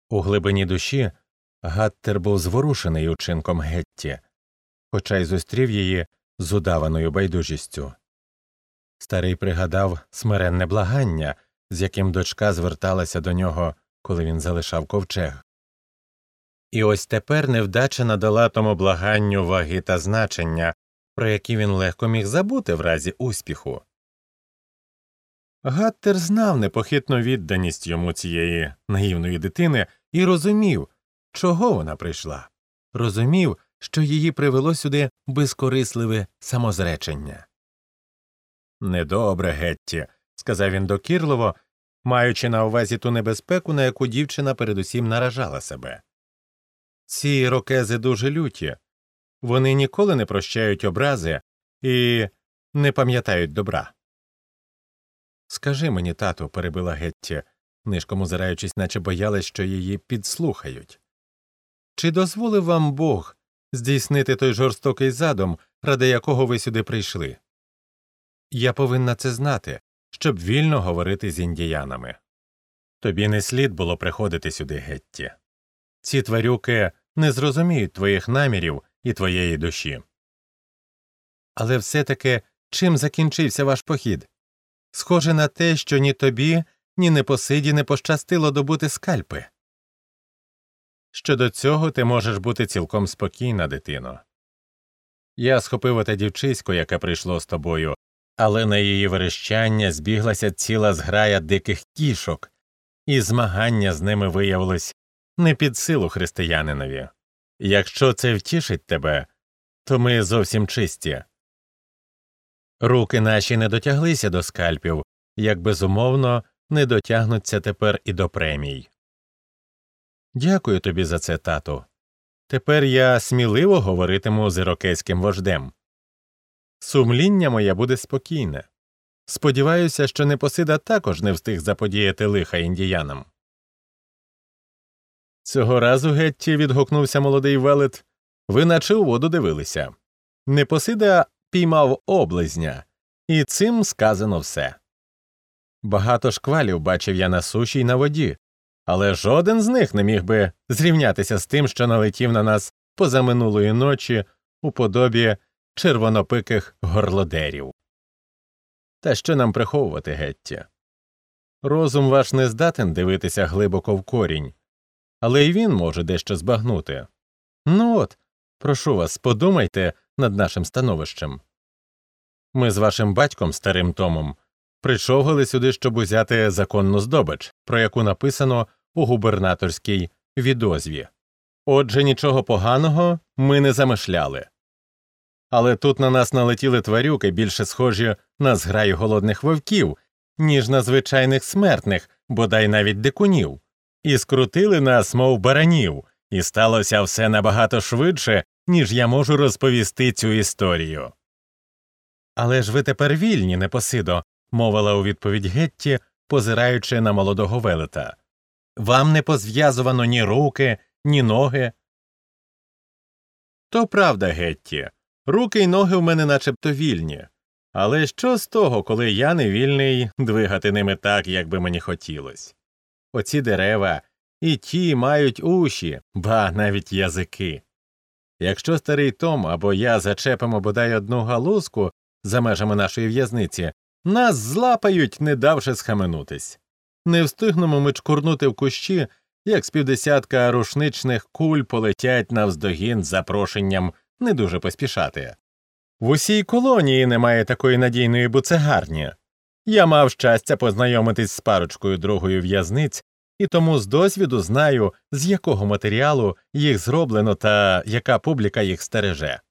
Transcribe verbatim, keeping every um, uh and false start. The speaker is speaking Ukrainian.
У глибині душі Гаттер був зворушений учинком Гетті, хоча й зустрів її з удаваною байдужістю. Старий пригадав смиренне благання, з яким дочка зверталася до нього, коли він залишав ковчег. І ось тепер невдача надала тому благанню ваги та значення, про які він легко міг забути в разі успіху. Гаттер знав непохитну відданість йому цієї наївної дитини і розумів, чого вона прийшла. Розумів, що її привело сюди безкорисливе самозречення. «Недобре, Гетті», – сказав він докірливо, маючи на увазі ту небезпеку, на яку дівчина передусім наражала себе. «Ці ірокези дуже люті. Вони ніколи не прощають образи і не пам'ятають добра». «Скажи мені, тату», – перебила Гетті, нишком озираючись, наче боялась, що її підслухають. «Чи дозволив вам Бог здійснити той жорстокий задум, ради якого ви сюди прийшли? Я повинна це знати, щоб вільно говорити з індіянами. Тобі не слід було приходити сюди, Гетті. Ці тварюки не зрозуміють твоїх намірів і твоєї душі». «Але все-таки чим закінчився ваш похід? Схоже на те, що ні тобі, ні Непосиді не пощастило добути скальпи». «Щодо цього ти можеш бути цілком спокійна, дитино. Я схопив оте дівчисько, яке прийшло з тобою, але на її верещання збіглася ціла зграя диких кішок, і змагання з ними виявилось не під силу християнинові. Якщо це втішить тебе, то ми зовсім чисті. Руки наші не дотяглися до скальпів, як безумовно не дотягнуться тепер і до премій». «Дякую тобі за це, тату. Тепер я сміливо говоритиму з ірокезьким вождем. Сумління моє буде спокійне. Сподіваюся, що Непосида також не встиг заподіяти лиха індіянам». «Цього разу, Гетті», – відгукнувся молодий велет, – «ви наче у воду дивилися. Непосида піймав облизня, і цим сказано все. Багато шквалів бачив я на суші й на воді, але жоден з них не міг би зрівнятися з тим, що налетів на нас позаминулої ночі у подобі червонопиких горлодерів. Та що нам приховувати, Гетті? Розум ваш не здатен дивитися глибоко в корінь, але й він може дещо збагнути. Ну от, прошу вас, подумайте над нашим становищем. Ми з вашим батьком, старим Томом, причовгали сюди, щоб узяти законну здобич, про яку написано у губернаторській відозві. Отже, нічого поганого ми не замишляли. Але тут на нас налетіли тварюки, більше схожі на зграю голодних вовків, ніж на звичайних смертних, бодай навіть дикунів, і скрутили нас, мов баранів, і сталося все набагато швидше, ніж я можу розповісти цю історію». «Але ж ви тепер вільні, Непосидо», – мовила у відповідь Гетті, позираючи на молодого велета. «Вам не позв'язувано ні руки, ні ноги». «То правда, Гетті. Руки й ноги в мене начебто вільні. Але що з того, коли я не вільний двигати ними так, як би мені хотілось? Оці дерева і ті мають уші, ба навіть язики. Якщо старий Том або я зачепимо бодай одну галузку за межами нашої в'язниці, нас злапають, не давши схаменутись. Не встигнемо ми чкурнути в кущі, як з півдесятка рушничних куль полетять навздогін з запрошенням не дуже поспішати. В усій колонії немає такої надійної буцегарні. Я мав щастя познайомитись з парочкою другою в'язниць, і тому з досвіду знаю, з якого матеріалу їх зроблено та яка публіка їх стереже.